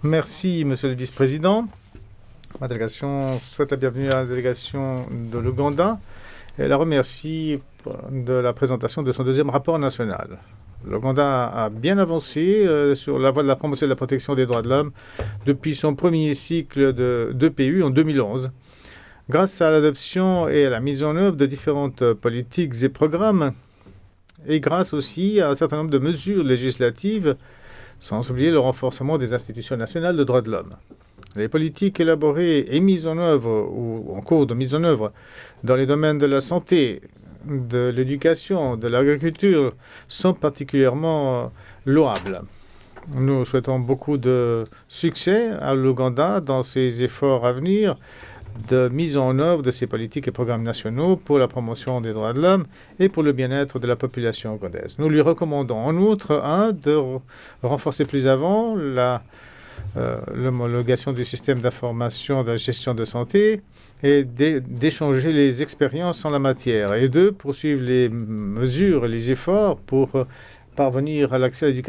Merci, Monsieur le Vice-président. Ma délégation souhaite la bienvenue à la délégation de l'Ouganda et la remercie de la présentation de son deuxième rapport national. L'Ouganda a bien avancé sur la voie de la promotion et de la protection des droits de l'homme depuis son premier cycle d'EPU en 2011. Grâce à l'adoption et à la mise en œuvre de différentes politiques et programmes, et grâce aussi à un certain nombre de mesures législatives, sans oublier le renforcement des institutions nationales de droits de l'homme. Les politiques élaborées et mises en œuvre ou en cours de mise en œuvre dans les domaines de la santé, de l'éducation, de l'agriculture sont particulièrement louables. Nous souhaitons beaucoup de succès à l'Ouganda dans ses efforts à venir de mise en œuvre de ces politiques et programmes nationaux pour la promotion des droits de l'homme et pour le bien-être de la population ougandaise. Nous lui recommandons en outre de renforcer plus avant l'homologation du système d'information de la gestion de santé et d'échanger les expériences en la matière et de poursuivre les mesures et les efforts pour parvenir à l'accès à l'éducation